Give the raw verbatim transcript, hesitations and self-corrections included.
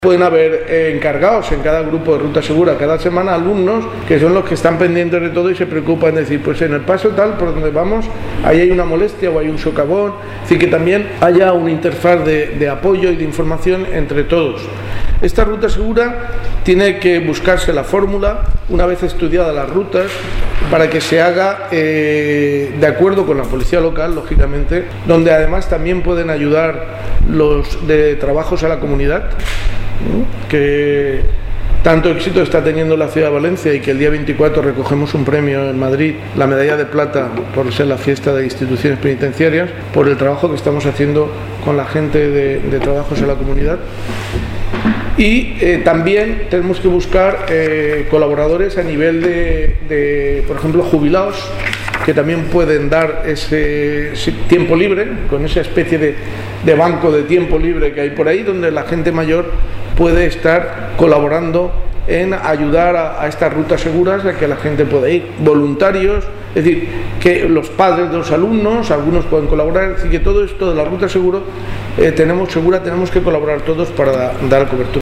Pueden haber eh, encargados en cada grupo de Ruta Segura cada semana alumnos que son los que están pendientes de todo y se preocupan de decir, pues en el paso tal por donde vamos, ahí hay una molestia o hay un socavón, es decir, que también haya una interfaz de, de apoyo y de información entre todos. Esta ruta segura tiene que buscarse la fórmula, una vez estudiadas las rutas, para que se haga eh, de acuerdo con la policía local, lógicamente, donde además también pueden ayudar los de trabajos a la comunidad, que tanto éxito está teniendo la ciudad de Valencia y que el día veinticuatro recogemos un premio en Madrid, la medalla de plata por ser la fiesta de instituciones penitenciarias, por el trabajo que estamos haciendo con la gente de, de trabajos a la comunidad. Y eh, también tenemos que buscar eh, colaboradores a nivel de, de, por ejemplo, jubilados, que también pueden dar ese, ese tiempo libre, con esa especie de, de banco de tiempo libre que hay por ahí, donde la gente mayor puede estar colaborando en ayudar a, a estas rutas seguras, a que la gente pueda ir, voluntarios, es decir, que los padres de los alumnos, algunos pueden colaborar, es decir, que todo esto de la ruta seguro, eh, tenemos segura, tenemos que colaborar todos para dar cobertura.